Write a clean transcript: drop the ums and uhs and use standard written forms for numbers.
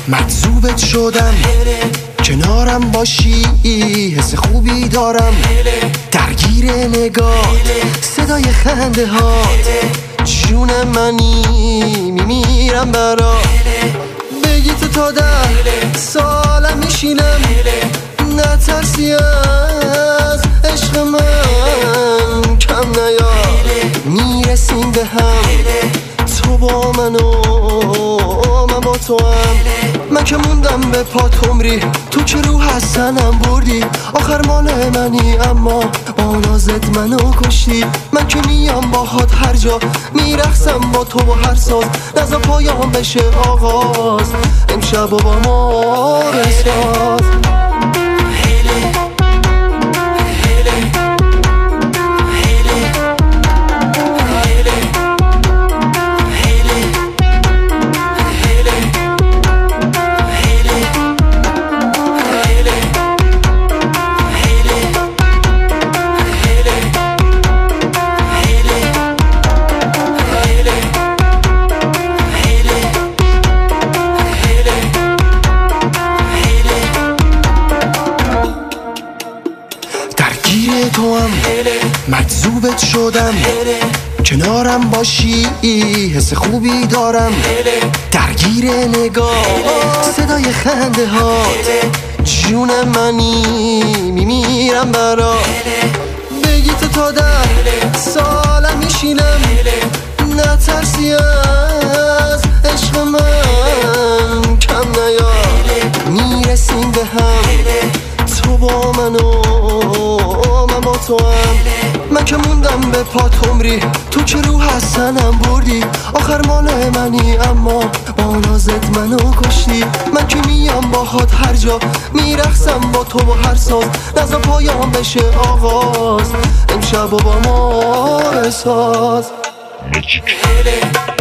مجذوبت شدم کنارم باشی حس خوبی دارم درگیر نگاه صدای خنده هات جون منی میمیرم برات بگی تو تا 10 سالم میشینم نترسی از عشق من کم نیا میرسیم به هم تو با من و من با تو هم من که موندم به پات عمری تو که رو حسنم بردی آخر مال منی اما با نازت منو کشتی من که میام باهات هر جا میرقصم با تو و هر ساز نزا پایان بشه آغاز امشب و با ما بساز تو هم مجذوبت شدم کنارم باشی حس خوبی دارم درگیر نگاه صدای خنده هات جون منی میمیرم برات بگی تو تا 10 سالم میشینم نترسی از عشق من کم نیا میرسیم به هم تو با من و من با تو هم من که موندم به پات عمری تو که رو حسنم بردی آخر مال منی اما با نازت منو کشتی من که میام باهات هر جا میرقصم با تو و هر ساز نزا پایان بشه آغاز امشب و با ما بساز